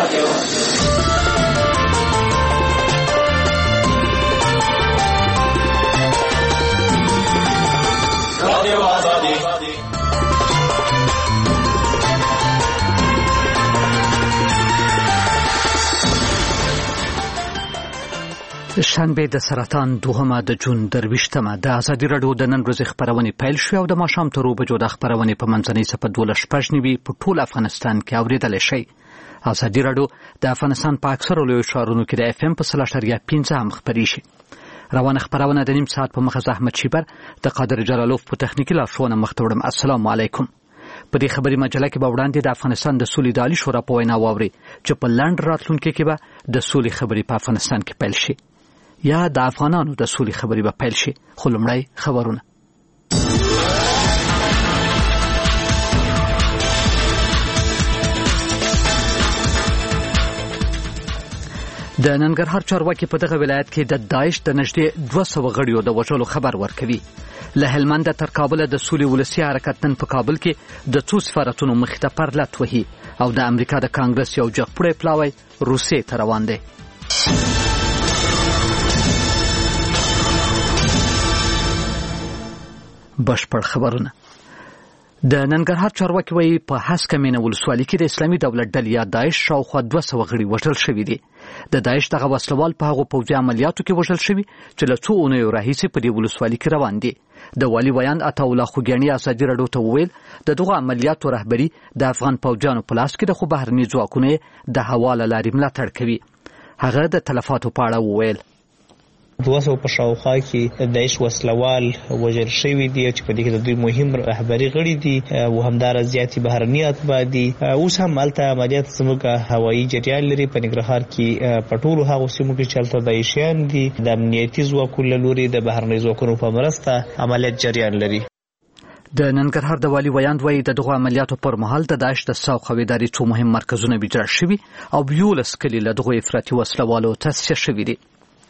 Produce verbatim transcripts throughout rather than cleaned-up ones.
شنبه د سرطان دوهمه د جون درویشتمه د ازادي راډیو د نن ورځې خبرونه پیل شوې او د ماښام تر اوو بجو د خبرونه په منځنۍ صفحه دولس شپږ نوي په ټول افغانستان کې اوریدلی شئ. ازادي راډیو د افغانستان په اکثرو لویو ښارونو کې د اف ام په سل اعشاریه پنځه هم خپریږي. روانه خبرونه د نیم ساعت په مخه احمد شیبر د قادر جلالوف په تخنیکي لارښوونه مخته وړم. السلام علیکم. په دې خبري مجله کې به وړاندې د افغانستان د سولې د عالي شورا په وینا واوري چې په لنډ راتلونکي کې به د سولې خبري په افغانستان کې پیل شي یا د افغانانو د سولې خبري به پیل شي. خو لومړی خبرونه. د ننګرهار چارواکي په دغه ولایت کې د داعش د نږدې دوه سوه غړیو د وژلو خبر ورکوي. له هلمند تر کابل د سولې ولسي حرکت نن په کابل کې د څو سفارتونو مخې ته پرلت وهي او د امریکا د کانګرس یو جګپوړی پلاوی روسیې ته روان دی. بشپړ خبرونه. د ننګرهار چارواکي وایي په هسکه مینه ولسوالۍ کې د اسلامي دولت ډلې یا داعش شاوخوا دوه سوه غړي وژل شوي دي. د داعش دغه وسلوال په هغو پوځي عملیاتو کې وژل شوي چې له څو اونیو راهیسې په دې ولسوالۍ کې روان دي. د والي ویان عطاالله خوږیاڼي ازادي راډیو ته وویل د دغو عملیاتو رهبري د افغان پوځیانو په لاس کې د خو بهرني ځواکونه د هوا له لارې ملاتړ کوي. هغه د تلفاتو په اړه وویل دوه سوه په شاوخوا کې د داعش وسلوال وژل شوي دي چې په دې کې د دوی مهم رهبري غړي دي او همدارس زیاتې بهرني اتباع دي. اوس هم هلته عملیات زموږ هوایي جریان لري په ننګرهار کې په ټولو هغو سیمو کې چې هلته داعشیان دي د امنیتي ځواکونو له لوري د بهرني ځواکونو په مرسته عملیات جریان لري. د ننګرهار د والي ویاند وایي د دغو عملیاتو پر مهال د داعش د ساوخ او ادارې څو مهم مرکزونه ویجاړ شوي او یولس کلي له دغو افراطي وسلوالو تاسیس شوي دي.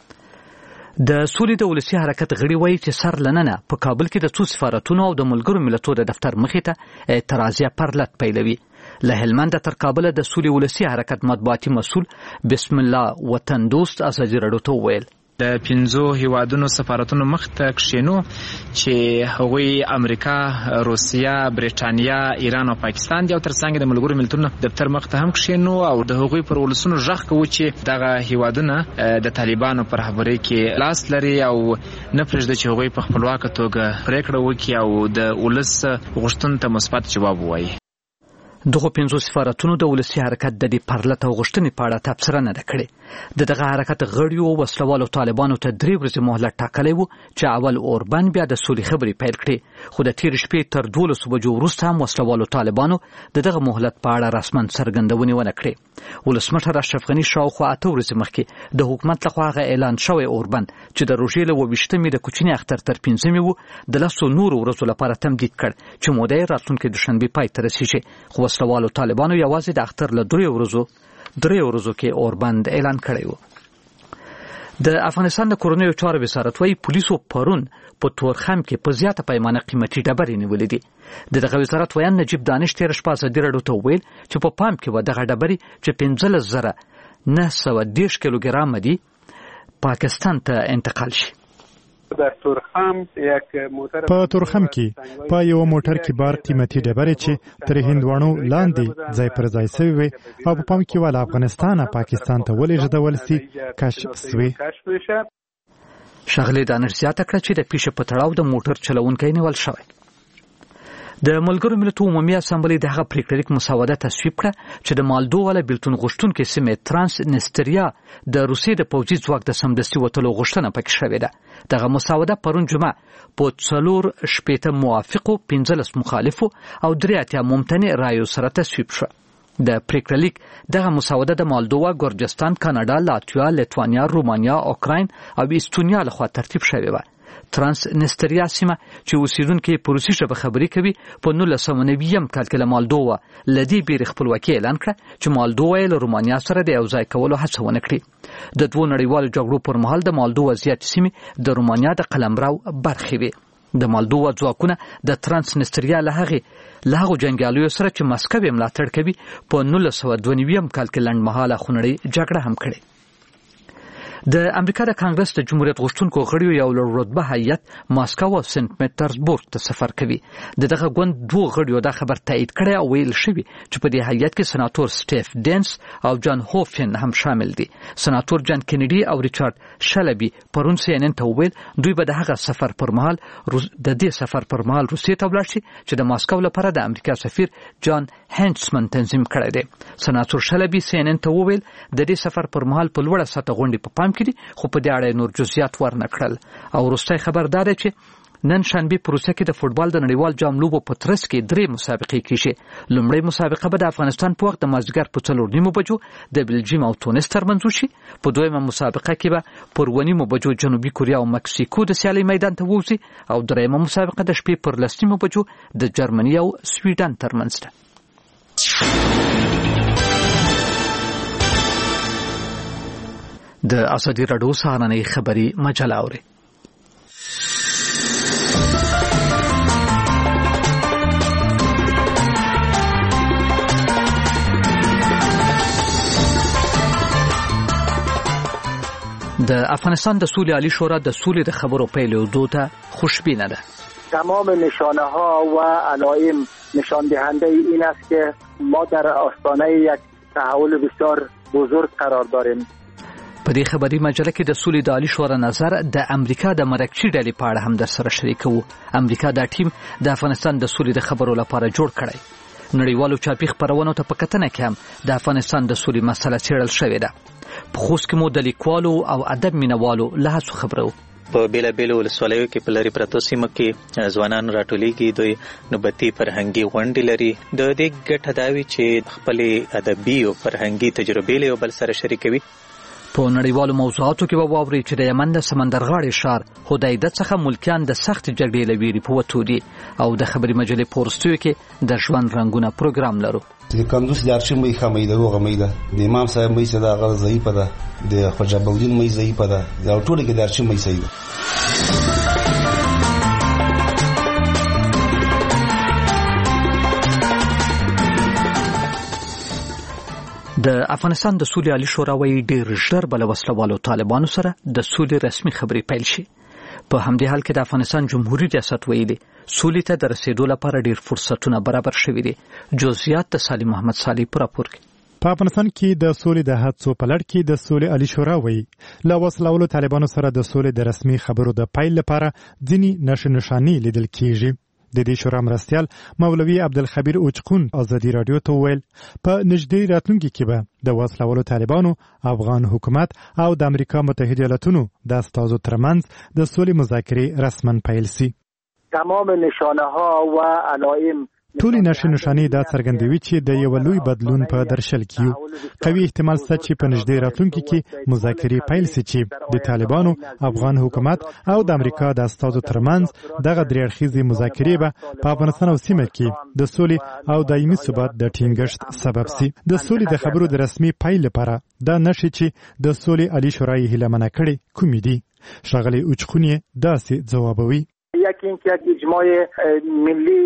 د سولې د ولسي حرکت غړي وایي چې سر لننه په کابل کې د څو سفارتونو او د ملګرو ملتونو د دفتر مخې ته اعتراضیه پرلت پیلوي. له هلمند تر کابل د سولې ولسي حرکت مطبوعاتي مسؤل بسم الله وطن دوست ازادي راډیو ته وویل د پنځو هیوادونو سفارتونو مخ ته کښینو چې هغوی امریکا، روسیه، برېټانیا، ایران او پاکستان دي او ترڅنګ د ملګرو ملتونو دفتر مخ ته هم کښینو او د هغوی پر ولسونو غږ کوو چې دغه هیوادونه د طالبانو پر رهبرۍ کې لاس لري او نه پرېږدي چې هغوی په خپلواکه توګه پرېکړه وکړي او د ولس غوښتنو ته مثبت جواب ووایي. دغه پنځو سفارتونو د ولسي حرکت د دې پرلت او غوښتنې په اړه تبصره نه ده کړې. د دغه حرکت غړیو وسلوالو طالبانو ته درې ورځې مهلت ټاکلی و چې اول اوربند بیا د سولې خبرې پیل کړي، خو د تېرې شپې تر دولسو بجو وروسته هم وسلوالو طالبانو د دغه مهلت په اړه رسما څرګندونې ونه کړې. ولسمشر اشرف غني شاوخوا اته ورځې مخکې د حکومت لخوا هغه اعلان شوی اوربند چې د روژې له اوه ویشتمې د کوچني اختر تر پنځمې و د لسو نورو ورځو لپاره تمدید کړ چې موده یې راتلونکې دوشنبې پای ته رسیږي. خو وسلوالو طالبانو یوازې د اختر له درې ورځو درې ورځو کې اوربند اعلان کړی و. د افغانستان د کورنیو چارو وزارت وايي پولیسو پرون په تورخم کې په زیاته پیمانه قیمتي ډبرې نیولې دي. د دغه وزارت ویان نجیب دانش تېره شپه ازادي راډیو ته وویل چې په پام کې وه دغه ډبرې چې پنځلس زره نه سوه دېرش کیلوګرامه دي پاکستان ته انتقال شي. در تورخم یک موټر په تورخم کې په یو موټر کې بار قیمتي ډبرې چې تر هندوانو لاندې ځای پر ځای شوی وي او په پام کې ول افغانستان پاکستان ته ولېږدول سي کشف شوی. ښاغلي دانش زیاته کړه چې د پیښې په تړاو د موټر چلوونکی نیول شوی. د ملګرو ملتونو عمومي اسامبلې د هغه پریکړلیک مسوده تصویب کړه چې د مالدووا له بیلتون غوښتونکې سیمې ترانس نستریا د روسیې د پوځي ځواک د سمدستي وتلو غوښتنه پکې شوې ده. دغه مسوده پرون جمعه په څلور شپېته موافقو، پنځلس مخالفو او درې اتیا ممتنع رایو سره تصویب شوه. د پریکړلیک دغه مسوده د مالدووا، ګورجستان، کاناډا، لاتویا، لیتوانیا، رومانیا، اوکراین او ایستونیا لخوا ترتیب شوې وه. ترانس نستریا سیمه چې اوسیدونکي په روسي ژبه خبرې کوي په نولس سوه نوي کال کې له مالدووا له دې بیرې خپلواکي اعلان کړه چې مالدووا یې له رومانیا سره د یوځای کولو هڅه ونه کړي. د دوو نړیوالو جګړو پر مهال د مالدووا زیاتې سیمې د رومانیا د قلمرو برخې وې. د مالدووا ځواکونه د ترانسنستریا له هغې له هغو جنګیالیو سره چې مسکو یې ملاتړ کوي په نولس سوه دوه نوي کال کې لنډمهاله خونړۍ جګړه هم کړې. د امریکا د کانګرس د جمهوریت غوښتونکو غړیو یو لوړ رتبه هیئت ماسکو او سنت پیټرزبورګ ته سفر کوي. د دغه ګوند دوه غړیو دا خبر تایید کړی او ویل شوی چې په دې هیئت کې سناتور سټیف ډینس او جان هوفین هم شامل دي. سناتور جان کینیډي او ریچارډ شلبي پرون سی ان ان ته ویل دوی به د هغه سفر پر مهال د دې سفر پر مهال روسیې ته ولاړ شي چې د ماسکو لپاره د امریکا سفیر جان هینټسمن تنظیم کړی دی. سناتور شلبي سی ان ان ته ویل د دې سفر پر مهال په لوړه سطح غونډې په پام کړي خو په دې اړه نور جزئیات ورنه کړل. او وروستی خبر دا دی چې نن شنبه په روسیه کې د فوتبال د نړیوال جام لوبو په ترڅ کې درې مسابقې کیږي. لومړی مسابقه به د افغانستان په وخت د مازدیګر په څلور نیمو بجو د بلجیم او تونس ترمنځ وشي. په دویمه مسابقه کې به پر اووه نیمو بجو جنوبي کوریا او مکسیکو د سیالۍ میدان ته ووځي او دریمه مسابقه د شپې پر لس نیمو بجو د جرمني او سویډن ترمنځ ده. د ازادي راډیو سهارنۍ خبري مجله اوري. د افغانستان د سولې عالی شورا د سولې د خبرو پیلېدو ته خوشبینه ده. تمام نشانه ها و علائم نشان دهنده این است که ما در آستانه یک تحول بسیار بزرگ قرار داریم. په دې خبري مجله کې د سولې د عالی شورا نظر د امریکا د مرکزي ډلې په اړه هم در سره شریکو. امریکا دا ټیم د افغانستان د سولې د خبرو لپاره جوړ کړی. نړیوالو چاپي خبرونو ته په کتنه کې هم د افغانستان د سولې مسله څېړل شوې ده. په خوست کې مو د لیکوالو او ادب مینوالو له هڅو خبرو. په بیلا بیل ولسوالیو کې په لري پرتو سیمه کې ځوانان راټولېږي، دوی نوبتي فرهنګي غونډې لري. د دې ګټه دا وي چې خپلې ادبي او فرهنګي تجربې له بل سره شریکوي. په نړیوالو موضوعاتو کې به واوري چې د یمن د سمندرغاړې ښار هدایده څخه ملکیان د سخت جګړې له ویرې په وتو دي. او د خبري مجلې په وروستیو کې د ژوند رنګونه پروګرام لرو. د کندوز د ارشم مې خمې د هغه مې ده د امام صاحب مې صدا غل ضعیفه ده، د خواجه بودین مې ضعیفه ده، دا ټول کې د ارشم مې صحیح ده. د افغانستان د سولې عالی شورا وايي ډېر ژر به له وسلوالو طالبانو سره د سولې رسمي خبرې پیل شي. په همدې حال کې د افغانستان جمهوریت ریاست ویلي سولې ته د رسیدو لپاره ډېر فرصتونه برابر شوي دي. جزئیات د سالم محمد صالح په راپور کې. په افغانستان کې د سولې د هڅو په لړ کې د سولې عالی شورا وایي له وسلوالو طالبانو سره د سولې د رسمي خبرو د پیل لپاره ځینې نښې نښانې لیدل کېږي. د دې شورا مرستیال مولوي عبدالخبیر اوچقون ازادي رادیو ته وویل په نږدې راتلونکي کې به د وسلوالو طالبانو، افغان حکومت او د امریکا متحده ایالاتونو د استازو ترمنځ د سولې مذاکرې رسما پیل شي. تمام نشانه ها و علائم ټولې نښې نښانې دا څرګندوي چې د یو لوی بدلون په درشل کې یو. قوي احتمال شته چې په نږدې راتلونکي کې مذاکرې پیل شي چې د طالبانو، افغان حکومت او د امریکا د استازو ترمنځ دغه درې اړخیزې مذاکرې به په افغانستان او سیمه کې د سولې او دایمي ثبات د ټینګښت سبب شي. د سولې د خبرو د رسمي پیل لپاره دا نښې چې د سولې عالی شورا یې هیلهمنه کړې کومې دي؟ ښاغلی اوچقون یې داسې ځوابوي. یکی اینکه اجماع ملی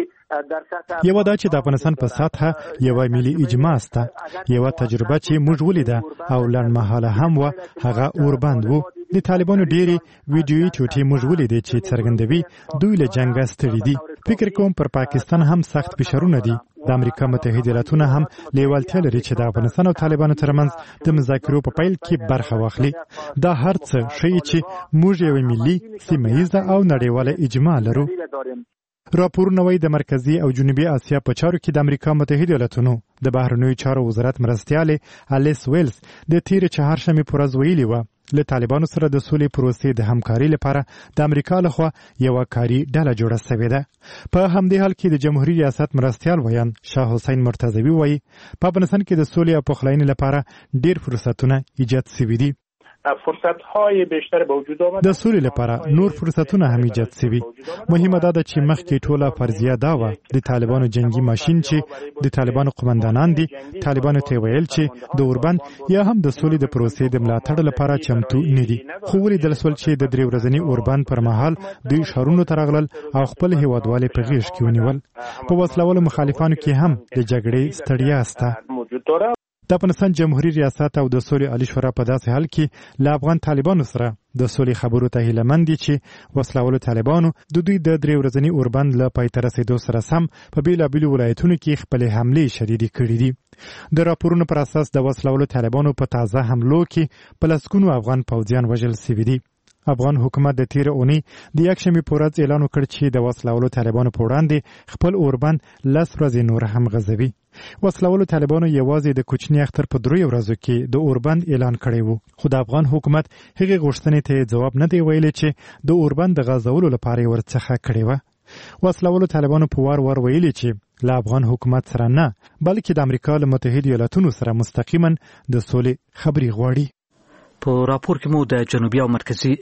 یو دا چې د افغانستان په سطحه یو ملي اجماع سته، یو تجربه چې موږ ولیده او لنډمهاله هم و، هغه اوربند وو. د طالبانو ډېری ویډیويي ټوټې موږ ولیدې چې څرګندوي دوی له جنګه ستړي دي. فکر کوم پر پاکستان هم سخت فشارونه دي. د امریکا متحده ایالاتونه هم لیوالتیا لري چې د افغانستان او طالبانو ترمنځ د مذاکرو په پیل کې برخه واخلي. دا هر څه ښیي چې موږ یو ملي، سیمه ییزه او نړیواله اجماع لرو. راپورونه وايي د مرکزي او جنوبي اسیا په چارو کې د امریکا متحده ایالاتونو د بهرنیو چارو وزارت مرستیالې الیس ویلز د تیر چهارشنبې په ورځ ویلي وه له طالبانو سره د سولې پروسې د همکارۍ لپاره د امریکا لخوا یوه کاري ډله جوړه شوې ده. په همدې حال کې د جمهوریت ریاست مرستیال ویان شاه حسین مرتضوي وایي په افغانستان کې د سولې او پخلاینې لپاره ډېر فرصتونه ایجاد شوي دي. فرصت‌های بیشتر به وجود آمد. د سولې لپاره نور فرصتونه هم ایجاد شوي. مهمه ده چې مخکې ټوله فرضیه دا و د طالبانو جنگي ماشين چې د طالبانو قومندانان دي، طالبانو ته ویل چې د اوربند یا هم د سولې د پروسې د ملاتړ لپاره چمتو نه دي. خو ولیدل شول چې د درې ورځني اوربند پر مهال دوی ښارونو ته راغلل او خپل هیوادوالې په غېږ کې ونیول. په وسلوالو مخالفانو کې هم د جګړې ستړیا سته. د افغانستان جمهوریت ریاست او د سولې عالی شورا په داسې حال کې له افغان طالبانو سره د سولې خبرو ته هیله مند دي چې وسلوالو طالبانو د دوی د درې ورځني اوربند له پای ته رسېدو سره سم په بېلابېلو ولایتونو کې خپلې حملې شدیدې کړې دي. د راپورونو پر اساس د وسلوالو طالبانو په تازه حملو کې په لسګونو افغان پوځیان وژل شوي دي. افغان حکومت د تیر اونۍ د یکشنبې په ورځ اعلان وکړ چې د وسلوالو طالبانو په وړاندې خپل اوربند لس ورځې نور هم غځوي. وسلوالو طالبانو یوازې د کوچني اختر په دریو ورځو کې د اوربند اعلان کړی و، خو د افغان حکومت هغې غوښتنې ته ځواب نه دی ویلی چې د اوربند د غځولو لپاره یې ورڅخه کړې وه. وسلوالو طالبانو په وار وار ویلي چې له افغان حکومت سره نه، بلکې د امریکا له متحدو ایالاتونو سره مستقیما د سولې خبرې غواړي. په راپور کې مو د جنوبي او مرکزی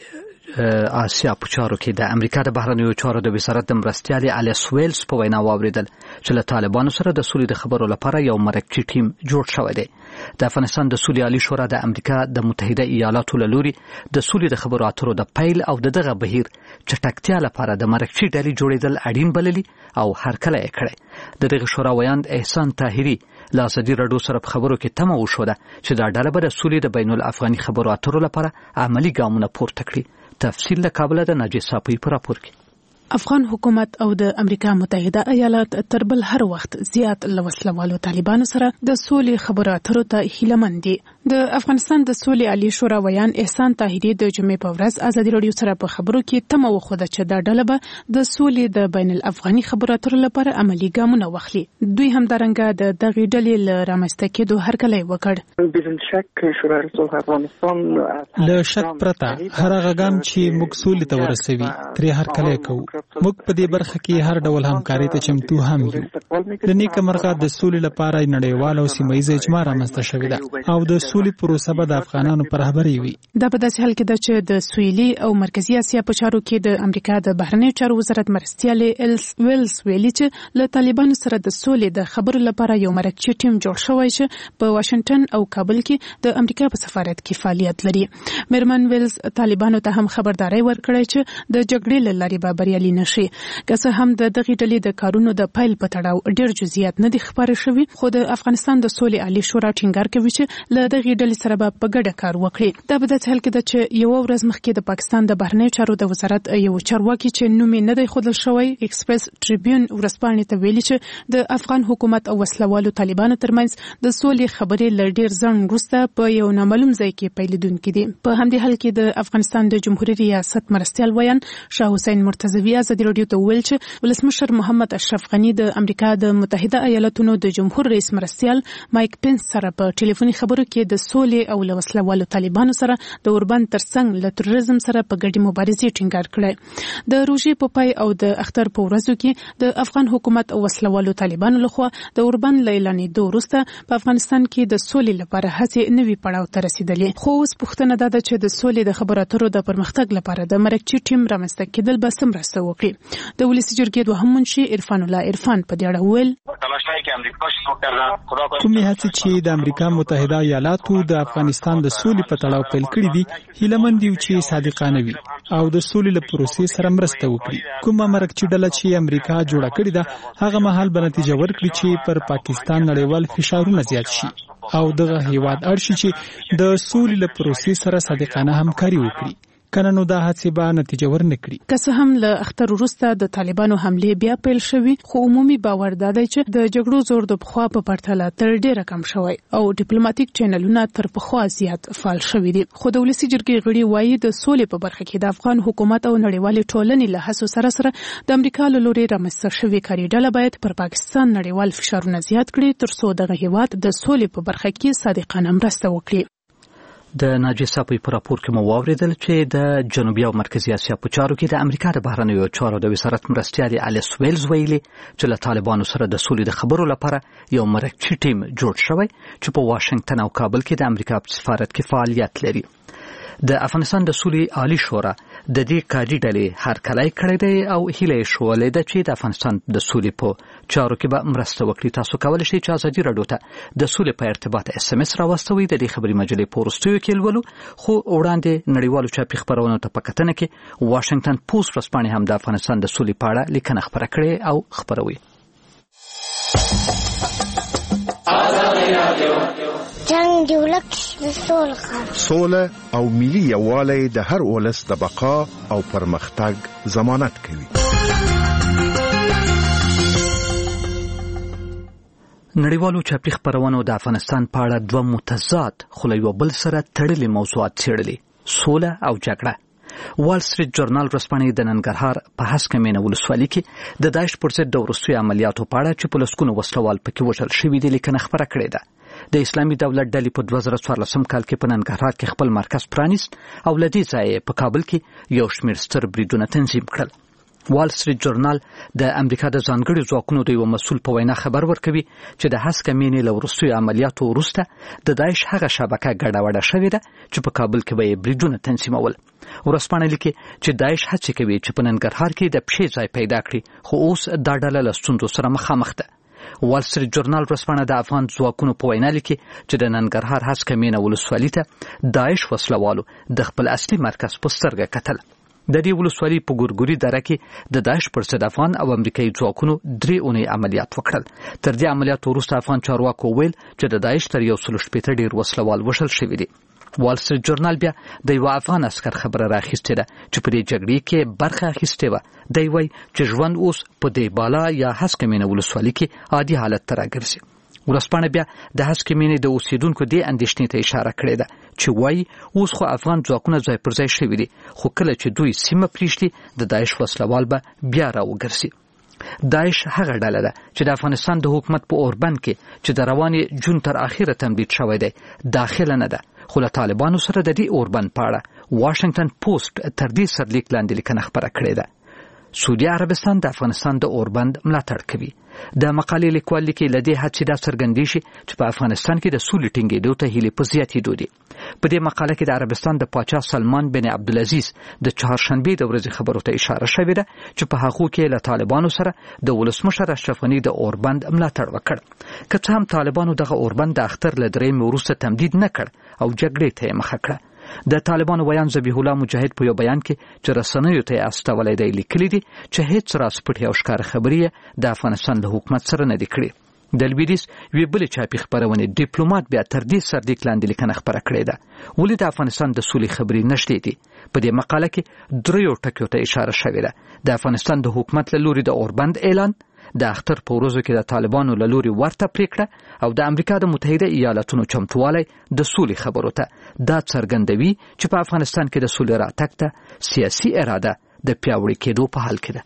آسیا په چارو کې د امریکا د بهرنیو چارو د وزارت د مرستیالې الیس ویلز په وینا واوریدل چې له طالبانو سره د سولې د خبرو لپاره یو مرکزی ټیم جوړ شوی دی. د افغانستان د سولې عالی شورا د امریکا د متحده ایالاتو له لوري د سولې د خبرو اترو د پیل او د دغه بهیر چټکتیا لپاره د مرکزی ډلې جوړېدل اړین بللي او هرکله یې کړی. د دغه شورا ویاند احسان طاهري له ازادي راډیو سره په خبرو کې تمه وشوده چې دا ډله به د سولې د بین الافغاني خبرو اترو لپاره عملی ګامونه پورته کړي. تفصیل له کابل د ناجي صاحب په راپور کې. افغان حکومت او د امریکا متحده ایالات تر بل هر وخت زیات له وسلوالو طالبانو سره د سولې خبرو اترو ته هیله مند دي. د افغانستان د سولې عالی شورا ویان احسان طاهري د جمعې په ورځ ازادي راډیو سره په خبرو کې تمه وخوده چې دا ډله به د سولې د بین الافغاني خبرو اترو لپاره عملی ګامونه واخلي. دوی همدارنګه د دغې ډلې له رامنځته کېدو هرکلی وکړ. بدون شک شورای صلح افغانستان له شک پرته هر هغه ګام چې موږ سولې ته ورسوي ترې هرکلی کوو. موږ په دې برخه کې هر ډول همکاري ته چمتو هم یو. د نیکه مرغه د سولې لپاره نړیوال او سیمه ییز اجماع رامنځته شوې ده او د سولې پروسه به د افغانانو په رهبرۍ وي. دا په داسې حال کې ده چې د سویلي او مرکزي اسیا په چارو کې د امریکا د بهرنیو چارو وزارت مرستیالې الیس ویلز ویلي چې له طالبانو سره د سولې د خبرو لپاره یو مرکزي ټیم جوړ شوی چې په واشنگټن او کابل کې د امریکا په سفارت کې فعالیت لري. میرمن ویلز طالبانو ته هم خبرداري ورکړې چې د جګړې له لارې به بریالي نشي. که څه هم د دغې ډلې د کارونو د پیل په تړاو ډېر جزئیات نه دي خپاره شوي، خو د افغانستان د سولې عالی شورا ټینګار کوي چې له دغې ډلې سره به په ګډه کار وکړي. دا په داسې حال کې ده چې یوه ورځ مخکې د پاکستان د بهرنیو چارو د وزارت یو چارواکي چې نوم یې نه دی ښودل شوی ایکسپریس ټریبیون ورځپاڼې ته ویلي چې د افغان حکومت او وسلوالو طالبانو ترمنځ د سولې خبرې له ډېر ځنډ وروسته په یو نامعلوم ځای کې پیلېدونکي دي. په همدې حال کې د افغانستان د جمهوریت ریاست مرستیال ویان شاه حسین مرتضوي ازادي راډیو ته ویل چې ولسمشر محمد اشرف غنی د امریکا د متحده ایالاتونو د جمهور رئیس مرستیال مایک پنس سره په ټلیفوني خبرو کې د سولې او له وسلوالو طالبانو سره د اوربند ترڅنګ له تروریزم سره په ګډې مبارزې ټینګار کړی. د روژې په پای او د اختر په ورځو کې د افغان حکومت او وسلوالو طالبانو لخوا د اوربند له اعلانېدو وروسته په افغانستان کې د سولې لپاره هڅې نوي پړاو ته رسېدلې. خو اوس پوښتنه دا ده چې د سولې د خبرو اترو د پرمختګ لپاره د مرکزي ټیم رامنځته کېدل به څه مرسته وکړي. د ولسي جرګې دوهم منشي عرفان الله عرفان په دې اړه وویل کومې هڅې چې د امریکا متحده ایالاتو د افغانستان د سولې په تړاو پیل کړي دي هیله مند یو چې صادقانه وي او د سولې له پروسې سره مرسته وکړي. کومه مرکزي ډله چې امریکا جوړه کړې ده هغه مهال به نتیجه ورکړي چې پر پاکستان نړیوال فشارونه زیات شي او دغه هیواد اړ شي چې د سولې له پروسې سره صادقانه همکاري وکړي. کنه نو دا هڅې به نتیجه ورنه کړي. که څه هم له اختر وروسته د طالبانو حملې بیا پیل شوي، خو عمومي باور دا دی چې د جګړو زور د پخوا په پرتله تر ډېره کم شوی او ډیپلوماټیک چینلونه تر پخوا زیات فعال شوي دي. خو د ولسي جرګې غړي وایي د سولې په برخه کې د افغان حکومت او نړیوالې ټولنې له هڅو سره سره د امریکا له لوري رامنځته شوې کاري ډله باید پر پاکستان نړیوال فشارونه زیات کړي ترڅو دغه هیواد د سولې په برخه کې صادقانه مرسته وکړي. د ناجي صاحب په راپور کې مو واوریدل چې د جنوبي او مرکزي اسیا په چارو کې د امریکا د بهرنیو چارو د وزارت مرستیال الیس ویلز ویلي چې له طالبانو سره د سولې د خبرو لپاره یو مرکزي ټیم جوړ شوی چې په واشنگټن او کابل کې د امریکا په سفارت کې فعالیت لري. د افغانستان د سولې عالی شورا د دې کاري ډلې هرکلی کړی دی او هیله شولې ده چې د افغانستان د سولې په چارو کې به مرسته وکړي. تاسو کولی شئ چې ازادي راډیو ته د سولې په ارتباط اس ام اس راواستوئ. د دې خبري مجلې په وروستیو کې لولو خو وړاندې نړیوالو چاپي خبرونو ته په کتنه کې واشنگټن پوسټ ورځپاڼې هم د افغانستان د سولې په اړه لیکنه خپره کړې او خبروي. جنگ دی ولک د سول خبر سوله او ملي یووالی د هر ولس د بقا او پرمختګ ضمانت کوي. نړیوالو چاپي خبرونو د افغانستان په اړه دوه متضاد خو له یو بل سره تړلي موضوعات څېړلي: سوله او جګړه. وال سټریټ جورنال ورځپاڼې د ننګرهار په هسکه مینه ولسوالۍ کې د داعش پر ضد د وروستیو عملیاتو په اړه چې په لسګونو وسلوال پکې وژل شوي دي لیکنه خپره کړې ده. د اسلامي دولت ډلې په دوه زره څوارلسم کال کې په ننګرهار کې خپل مرکز پرانیست او له دې ځایه په کابل کې یو شمېر ستر بریدونه تنظیم کړل. وال سټریټ جورنال د امریکا د ځانګړي ځواکونو د یو مسؤل په وینا خبر ورکوي چې د هسکه مینې له وروستیو عملیاتو وروسته د داعش هغه شبکه ګډوډه شوې ده چې په کابل کې به یې بریدونه تنظیمول. ورځپاڼه لیکي چې داعش هڅې کوي چې په ننګرهار کې د پښې ځای پیدا کړي، خو اوس دا ډله له ستونزو سره مخامخ ده. وال سټریټ جورنال ورځپاڼه د افغان ځواکونو په وینا لیکي چې د ننګرهار هسکه مینه ولسوالۍ ته داعش وسلوالو د خپل اصلي مرکز په سترګه کتل. د دې ولسوالۍ په ګورګوري دره کې د داعش پر ضد افغان او امریکایي ځواکونو درې اونۍ عملیات وکړل. تر دې عملیاتو وروسته افغان چارواکو ویل چې د داعش تر یو سل شپېته ډېر وسلوال وژل شوي دي. وال سټریټ جورنال بیا د یو افغان عسکر خبره راخیستې ده چې په دې جګړې کې برخه اخیستې وه. دی وایي چې ژوند اوس په دې بالا یا هسکه مینه ولسوالۍ کې عادي حالت ته راګرځي. ورځپاڼه بیا د هسکه مینې د اوسیدونکو دې اندېښنې ته اشاره کړې ده چې وایي اوس خو افغان ځواکونه ځای پر ځای شوي دي، خو کله چې دوی سیمه پرېږدي د داعش وسلوال به بیا راوګرځي. داعش هغه ډله ده چې د افغانستان د حکومت په اوربند کې چې د روانې جون تر اخره تمدید شوی دی داخله نه ده، خو له طالبانو سره د دې اوربند په اړه واشنگټن پوسټ تر دې سرلیک لاندې لیکنه خپره کړې ده. سعودي عربستان د افغانستان د اوربند ملاتړ کوي. د مقالې لیکوال لیکي له دې هڅې دا څرګندېږي چې په افغانستان کې د سولې ټینګېدو ته هیلې په زیاتېدو دي. په دې مقاله کې د عربستان د پاچا سلمان بن عبدالعزیز د چهارشنبې د ورځې خبرو ته اشاره شوې ده چې په هغو کې له طالبانو سره د ولسمشر اشرف غني د اوربند ملاتړ وکړ. که څه هم طالبانو دغه اوربند د اختر له درېیمې وروسته تمدید نه کړ او جګړې ته یې مخه کړه. د طالبانو ویان ذبیح الله مجاهد په یو بیان کې چې رسنیو ته استولای دی لیکلي دي چې هیڅ راز پټې او ښکاره خبرې د افغانستان له حکومت سره نه دي کړې. د لویدیځ یوې بلې چاپي خپرونې ډیپلومات بیا تر دې سرلیک لاندې لیکنه خپره کړې ده. ولې د افغانستان د سولې خبرې نشته دي؟ په دې مقاله کې دریو ټکیو ته اشاره شوې ده: د افغانستان د حکومت له لوري د اوربند اعلان، د اختر په ورځو کې د طالبانو له لوري ورته پریکړه، او د امریکا د متحده ایالاتونو چمتووالی د سولې خبرو ته. دا څرګندوي چې په افغانستان کې د سولې راتګ ته سیاسي اراده د پیاوړي کېدو په حال کې ده.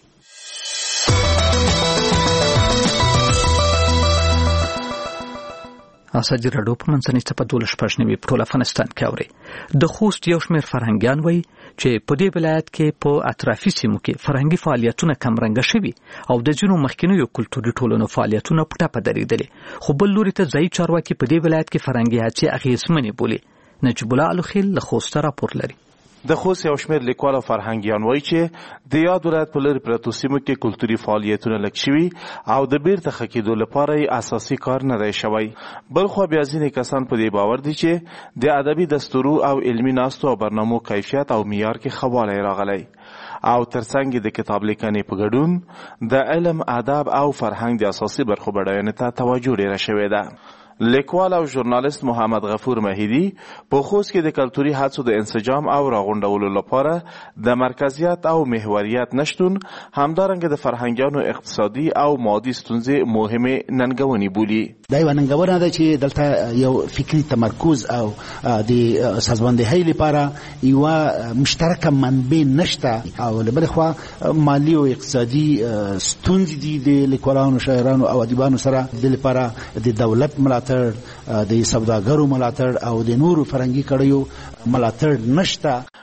ازادي راډیو په منځنۍ څپه دولس شپږ نوي په ټول افغانستان کې اوري. د خوست یو شمېر فرهنګیان وایي چې په دې ولایت کې په اطرافي سیمو کې فرهنګي فعالیتونه کمرنګه شوي او د ځینو مخکینیو کلتوري ټولنو فعالیتونه په ټپه درېدلي، خو بل لوري ته ځایي چارواکي په دې ولایت کې فرهنګي هڅې اغېزمنې بولي. نجیب الله الخیل له خوسته راپور لري. د خوست یو شمېر لیکوال او فرهنګیان وایي چې د یاد ولایت په لرې پرتو سیمو کې کلتوري فعالیتونه لږ شوي او د بیرته ښه کېدو لپاره یې اساسي کار نه دی شوی. بلخوا بیا ځینې کسان په دې باور دي چې د ادبي دستورو او علمي ناستو او برنامو کیفیت او معیار کې ښه والی راغلی او ترڅنګ د کتاب لیکنې په ګډون د علم، ادب او فرهنګ د اساسي برخو بډاینې ته توجه ډېره شوې ده. لیکوال او ژورنالیست محمد غفور مهیدی په خوست کې د کلتوري هڅو د انسجام او راغونډولو لپاره د مرکزیت او محوریت نشتون، همدارنګه د فرهنګیانو اقتصادي او مادي ستونزې مهمه ننګونې بولي. دا یو ننګونه ده چې دلته یو فکری تمرکز او د سازماندهۍ لپاره یو مشترکه منبع نشته او له بل خوا مالی او اقتصادي ستونزې دي د لیکوالانو، شاعرانو او ادیبانو سره د لپاره د دولت ملاتړ، د سوداګرو ملاتړ او د نورو فرهنګي کړیو ملاتړ نشته.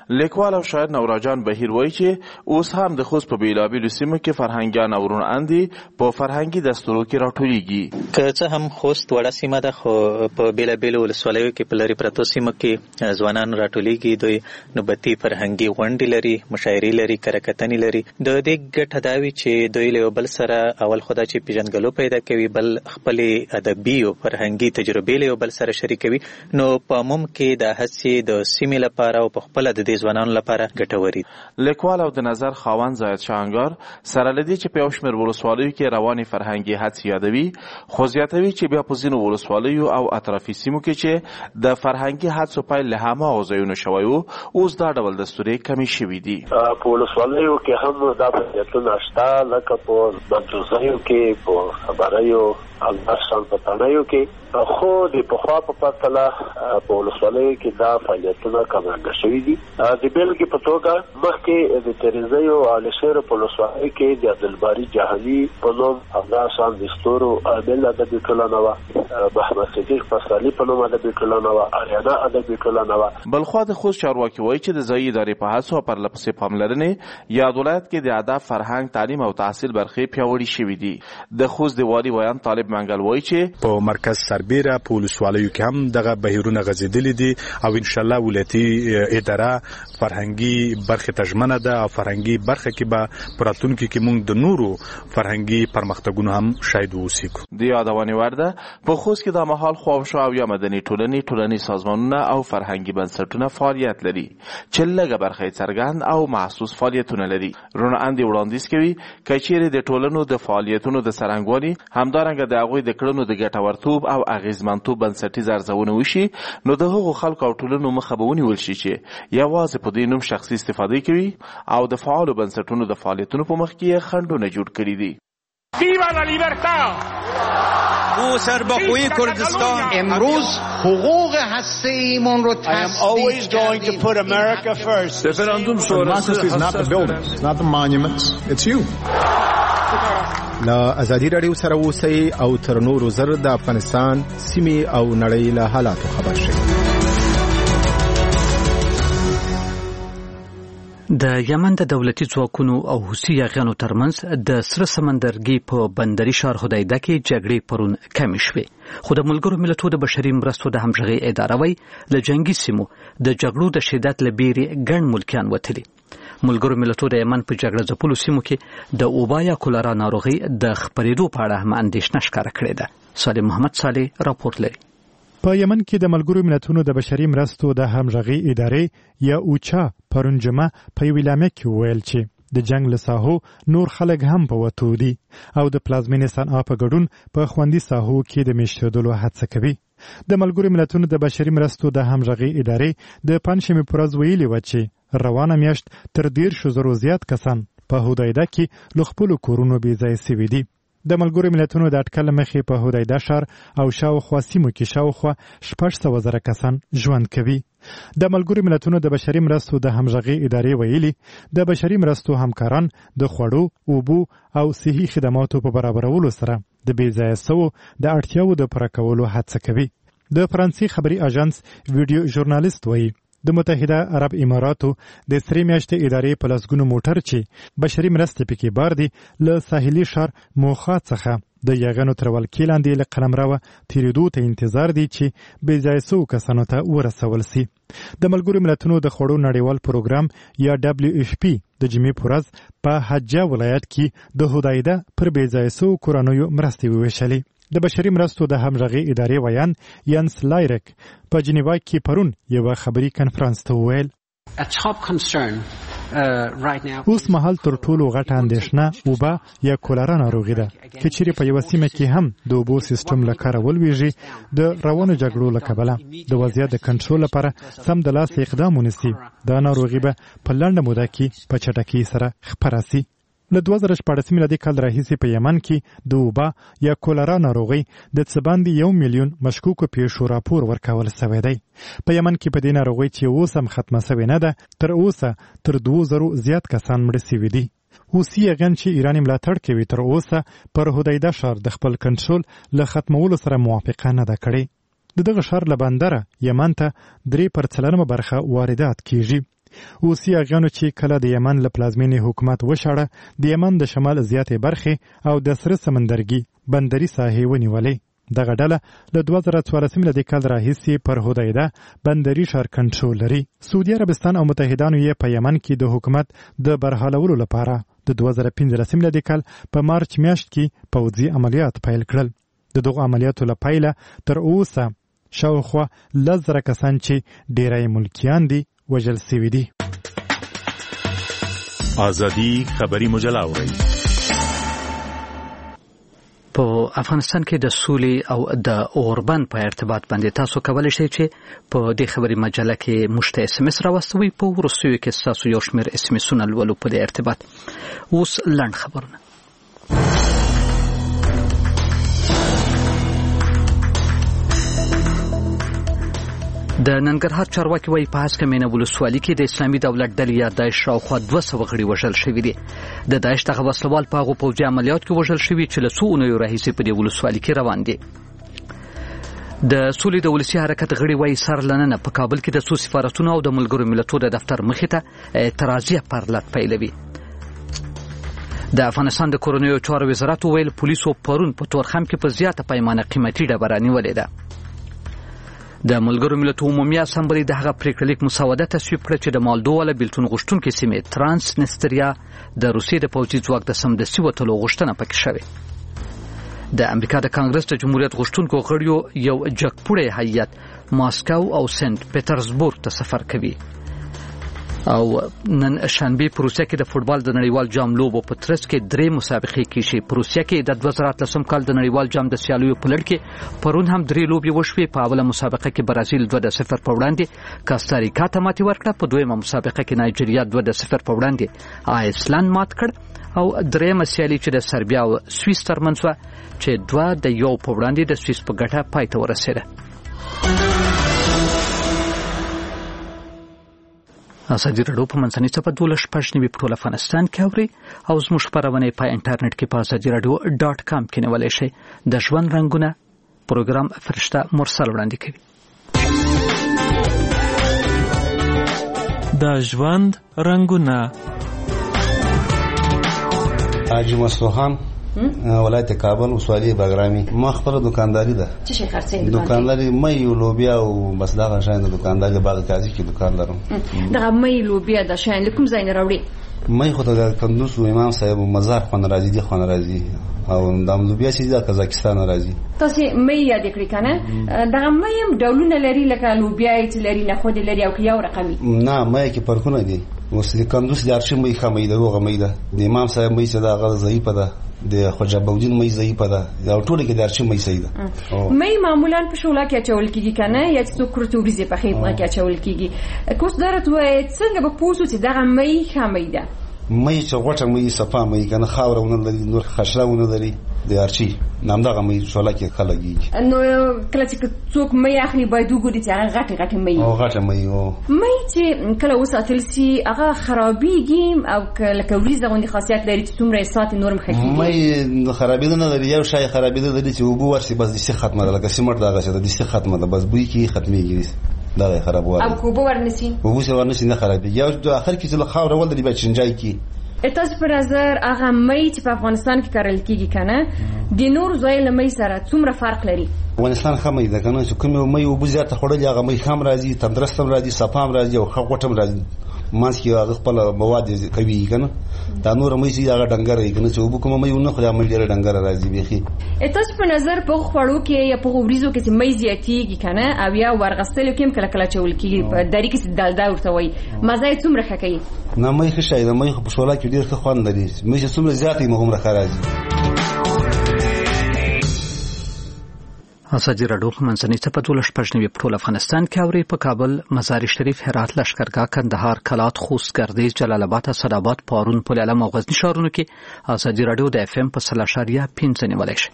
لیکوال او شاعر نوراجان بهیر وایي چې اوس هم د خوست په بیلابیلو سیمو کې فرهنګیان او ورونه اندي په فرهنګي دستورو کې راټولیږي. که څه هم خوست وړه سیمه ده خو په بیلابیلو ولسوالیو کې په لرې پرتو سیمو کې ځوانان راټولیږي. دوی نوبتي فرهنګي غونډې لري، مشاعرې لري، کرکتنې لري. د دې ګټه دا وي چې دوی له بل سره اول خدا چې پیژنګلو پیدا کوي، بل خپل ادبي او فرهنګي تجربې له بل سره شریکوي. نو په عموم کې د هڅې د سیمې لپاره او په خپل د دې ځوانانو لپاره ګټوري. لیکوال او د نظر خاوند زاید شانګار سره لدی چې په یو شمېر ولسوالیو کې رواني فرهنګي هڅې یادوي، خو زیاتوي چې بیا په ځینو ولسوالیو او اطرافي سیمو کې چې د فرهنګي هڅو پیل له هماغو ځایونو شوی و، اوس دا ډول دستورې کمې شوي دي. په ولسوالیو کې هم دا فعالیتونه شته، لکه په مدرسو کې، په خبریو او داسې په تڼیو کې، خو د پخوا په پرتله په ولسوالیو کې دا فعالیتونه کمرنګه شوي دي. د بېلګې په توګه مخکې د تریزیو او لشیرو په ولسوالیو کې د عبدالباري جهاني په نوم همداسې د ستورو عامل ادبي ټولنه وه، محمد صدیق پسرلي په نوم ادبي ټولنه وه، اریانا ادبي ټولنه وه. بلخوا د خوست چارواکي وایي چې د ځایي ادارې په هڅو او پرلهپسې پاملرنې یاد ولایت کې د ادب، فرهنګ، تعلیم او تحصیل برخې پیاوړي شوي دي. د خوست د والي ویان طالب منګل وایي چې په مرکز سربیره په ولسوالیو کې هم دغه بهیرونه غځېدلي دي او ان شاء الله ولایتي اداره فرهنګي برخه تضمینه ده او فرهنګي برخه کې به پراتونکو کې موږ د نورو فرهنګي پرمختګونو هم شاهد اوسو. د یادونه ورده په خوست کې د مهال خواوشا او یا مدني ټولنې، ټولنې سازمانونه او فرهنګي بنسټونه فعالیت لري چې لږه برخه څرګند او محسوس فعالیتونه لري. رونه اندي وړاندیز کوي کچېره د ټولنو د فعالیتونو د سرنګوالي همدارنګه د هغوی د کړنو د ګټورتوب او اغیزمنتوب بنسټیز ارزونه وشي، نو د هغو خلکو او ټولنو مخه به ونیول شي چې یوازې په دې نوم شخصي استفاده کوي او د فعالو بنسټونو د فعالیتونو په مخ کې خنډونه جوړ کړي دي. ویوا لا لیبرتا او سربخوی کردستان امروز حقوق هسته‌ایمون رو تصدیق کردیم. رفراندوم شورای is not the buildings, not the monuments, it's you. لا ازادي رادیو سره اوسئ او تر نورو زر د افغانستان سیمې او نړۍ له حالاتو خبر شئ. د یمن د دولتي ځواکونو او حوثي یاغیانو ترمنځ د سره سمندرګي په بندري ښار هدایده کې جګړې پرون کمې شوې، خو د ملګرو ملتونو د بشري مرستو د همغږۍ اداره وایي له جنګي سیمو د جګړو د شدت له بیرې ګڼ ملکیان وتلي. ملګرو ملتونو د یمن په جګړه ځپلو سیمو کې د اوبا یا کولرا ناروغي د خپرېدو په اړه هم اندېښنه ښکاره کړې ده. صالح محمد صالح راپورټ لري. په یمن کې د ملګرو ملتونو د بشري مرستو د همغږۍ ادارې یا اوچا پرون جمعه په یوه اعلامیه کې وویل چې د جنگ له ساحو نور خلک هم په وتو دي او د پلازمینې صنعا په ګډون په خوندي ساحو کې د میشتېدلو هڅه کوي. د ملګرو ملتونو د بشري مرستو د همغږۍ ادارې د پنځمې په ورځ ویلي و چې روانه میاشت تر دېرشو زرو زیات کسان په هدایده کې له خپلو کورونو بې ځایه سوي دي. د ملګرو ملتونو د اټکل مخې په هدایده ښار او شاوخوا سیمو کې شاوخوا شپږ سوه زره کسان ژوند کوي. د ملګرو ملتونو د بشري مرستو د همغږۍ ادارې ویلي د بشري مرستو همکاران د خوړو، اوبو او صحي خدماتو په برابرولو سره د بې ځایه سوو د اړتیاوو د پوره کولو هڅه کوي. د فرانسې خبري اژانس ویډیو ژورنالیست وایي د متحده عرب اماراتو د سری میاشتې ادارې په لسګونو موټر چې بشري مرستې پکې بار دي له ساحلي ښار موخا څخه د یاغانو تر ولکې لاندې له قلمرو تیریدو ته انتظار دی چې بې ځایه سوو کسانو ته ورسول سي. د ملګرو ملتونو د خوړو نړیوال پروګرام یا دبلیو ایف پی د جمعې په ورځ په حجه ولایت کې د هدایده پر بې ځایه سوو کورنیو مرستې وویشلې. د بشري مرستو د همغږۍ ادارې ویان یانس لایرک په جنیوا کې پرون یو خبري کنفرانس ته وویل اوس مهال تر ټولو غټه اندېښنه اوبه یا کولرا ناروغي ده. که چیرې په یوه سیمه کې هم د اوبو سیستم له کاره ولویږي، د روانو جګړو له کبله د وضعیت د کنټرول لپاره سم د لاسه اقدام ونیسي، دا ناروغي به په لنډه موده کې په چټکۍ سره خپره سي. له دوه زره شپاړسم میلادي کال راهیسې په یمن کې د اوبه یا کولرا ناروغۍ د څه باندې یو میلیون مشکوکو پیښو راپور ورکول سوی دی. په یمن کې په دې ناروغۍ چې اوس هم ختمه سوې نه ده، تر اوسه تر دوو زرو زیات کسان مړه سوي دي. حوثي یاغیان چې ایران یې ملاتړ کوي تر اوسه پر هدایده ښار د خپل کنټرول له ختمولو سره موافقه نه ده کړې. د دغه ښار له بندره یمن ته درې پر څلورمه برخه واردات کیږي. اوسي اغانو چې کله د یمن له پلازمینې حکومت وشاړه د یمن د شمال زیاتې برخې او د سره سمندرګي بندري ساحې ونیولې. دغه ډله له دوه زره څوارلسم میلادي کال راهیسې پر هدایده بندري ښار کنټرول لري. سعودي عربستان او متحدانو یې په یمن کې د حکومت د برحالولو لپاره د دوه زره پنځلسم میلادي کال په مارچ میاشت کې پوځي عملیات پیل کړل. د دغو عملیاتو له پیله تر اوسه شاوخوا لس زره کسان چې ډیری ملکیان دي وژل سوي دي. ازادي خبري مجله اورئ. په افغانستان کې د سولې او د اوربند په ارتباط باندې تاسو کولی شئ چې په دې خبري مجله کې موږ ته اس ام اس راوستوئ. په وروستیو کې ستاسو یو شمېر اس ام اسونه لولو په دې ارتباط. اوس لنډ خبرونه. د ننګرهار چارواکي وايي په هسکه مینه ولسوالۍ کې د اسلامي دولت ډلې یا داعش شاوخوا دوه سوه غړي وژل شوي دي. د داعش دغه وسلوال په هغو پوځي عملیات کې وژل شوي چې له څو اونیو راهیسې په دې ولسوالۍ کې روان دي. د سولې د ولسي حرکت غړي وايي سر لننه په کابل کې د څو سفارتونو او د ملګرو ملتونو د دفتر مخې ته اعتراضیه پرلط پیلوي. د افغانستان د کورنیو چارو وزارت وویل پولیسو پرون په تورخم کې په زیاته پیمانه قیمتي ډبره نیولې ده. د ملګرو ملتونو عمومي اسامبلې د هغه پریکړه لیک مسوده تصویب کړه چې د مالدووا له بیلتون غوښتونکې سیمې ترانس نستریا د روسیې د پوځي ځواک د سمدستي وتلو غوښتنه پکې شوې. د امریکا د کانګرس د جمهوریت غوښتونکو غړیو یو جګپوړی هیئت ماسکو او سنت پټرزبورګ ته سفر کوي. او نن شنبه په روسیه کې د فوتبال د نړیوال جام لوبو په ترڅ کې درې مسابقې کیږي. په روسیه کې د دوه زره اتلسم کال د نړیوال جام د سیالیو په لړ کې پرون هم درې لوبې وشوې. په اوله مسابقه کې برازیل دوه د صفر په وړاندې کاستاریکا ته ماتې ورکړه. په دویمه مسابقه کې نایجیریا دوه د صفر په وړاندې آیسلند مات کړ. او دریمه سیالي چې د سربیا او سویس ترمنځ وه چې دوه د یو په وړاندې د سویس په ګټه پای ته ورسېده. ازادي راډیو په منځنۍ څپه دولس شپږ نوي په ټول افغانستان کې اوري او زموږ خپرونې په انټرنیټ کې په ازادي راډیو ډاټ کام کې نیولی شئ. د ژوند رنګونه پروګرام فرشته مرسل وړاندې کوي. د ژوند رنګونه حاجی مسلوحان ولایت کابل وسوالي باغرامي. ما خپل دکانداري ده. څه شي خرڅې؟ دکانداري مې لوبیا او بس دا غشان د دکانداري باغ کاږي کې دکان لرم. دا مې لوبیا د شان لکم زین راوړي. مې خو ته کندوز امام صاحب مزار خو راځي دي خو راځي او د لوبیا چې د قزاقستان راځي. تاسو مې یاد کړی کنه دا مې ډولونه لري لکه لوبیا چې لري نه خو دې لري او یو رقمي. نه مې کې فرقونه دي. اوس د کندوز د ارشم مې خمې ده وغه مې ده د امام صاحب مې چې دا غل ضعیفه ده د خجابودین مې ضعیفه ده دا ټول کې د ارشم مې صحیح ده. مې معمولا په شولا کې چول کیږي کنه یا چې څوک ورته په خیمه کې چول کیږي. کوس درته وای څنګه به پوسو چې دا مې خمې ده مې چې غوټه مې صفا مې کنه خاورونه لري نور خشلاونه لري د ارشي نام دغه مې شولا کې خلګي. نو کله چې څوک مې اخلي باید وګوري چې هغه غټه غټه مې او غټه مې او مې چې کله وساتل سي هغه خرابيږي او کله کوریزه غوندي خاصیت لري چې څومره سات نورم خکېږي. مې خرابېده نه لري یو شای خرابېده لري چې وبو ورسي بس د څه ختمه ده لکه سیمټ دغه څه د څه ختمه ده بس بوی کې ختميږي دا خرابوي. او کوبو ورنسي وبو څه ورنسي نه خرابېږي یو د اخر کې چې خاور ول دی به چنجای کې. تاسو پر نظر هغه مې چې په افغانستان کې کارل کیږي کنه د نور ځای له مې سره څومره فرق لري؟ افغانستان خمې ده کنه چې کوم مې وبو زیاته خړلې هغه مې خام راځي تندرستم راځي صفام راځي او خغوټم راځي ماس کې هغه خپل مواد کوي کنه دا نور مې چې هغه ډنګر یې کنه چې وبو کوم مې نه خو مې ډېر ډنګر راځي بيخي. تاسو په نظر په خوړو کې یا په وریزو کې چې مې زیاتېږي کنه او یا ورغستلو کې کله کله چول کیږي په دری کې دالدا ورته وای مزه څومره ښکې نه مې ښه شي دا مې په شولا کې ډېر ښه خوند لري مې چې څومره زیاتې مهم راځي. ازادي راډیو په منځنۍ څپه دولس شپږ نوي په ټول افغانستان کې اوري. په کابل، مزار شریف، هرات، لښکرګاه، کندهار، کلات، خوست، ګردیز، جلال آباد، اسداباد، پارون، پل علم او غزني ښارونو کې ازادي راډیو د اف ام په سل اشاریه پنځه نیولی شي.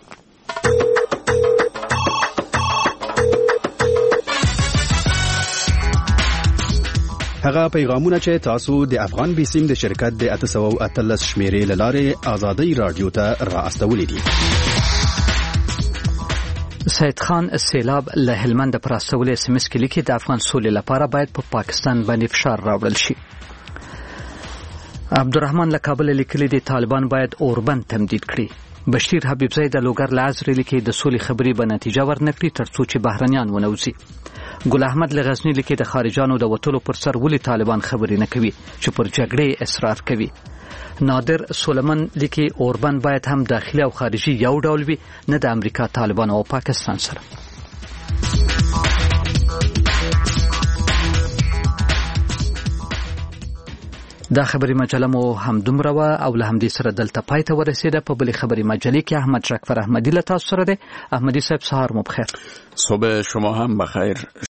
هغه پیغامونه چې تاسو د افغان بیسیم د شرکت د اته سوه اتلس شمیرې له لارې ازادي راډیو ته را استولې دي. سید خان سیلاب له هلمند پر استولې اس ام اس کې لیکي د افغان سولې لپاره باید په پا پاکستان باندې فشار راوړل شي. عبدالرحمن له کابل لیکلي دي طالبان باید اوربند تمدید کړي. بشیر حبیبزی د لوګر لازر لیکي د سولې خبري به نتیجه ورنکړي ترڅو چې بهرنیان ونوځي. ګل احمد لغزنی لیکي د خارجانو د وټولو پر سر ولې طالبان خبري نه کوي چې پر جګړې اصرار کوي. نادر سولمن لیکي اوربند باید هم داخلي او خارجي یو ډول وي نه د امریکا طالبان او پاکستان سره. دا خبري مجله مو هم دومره و او له همدې سره دلته پای ته ورسېده. په بلې خبري مجلې کې احمد شکفر احمدی له تاسو سره دی. احمدی صاحب سهار مو بخیر. صبح شما هم بخیر.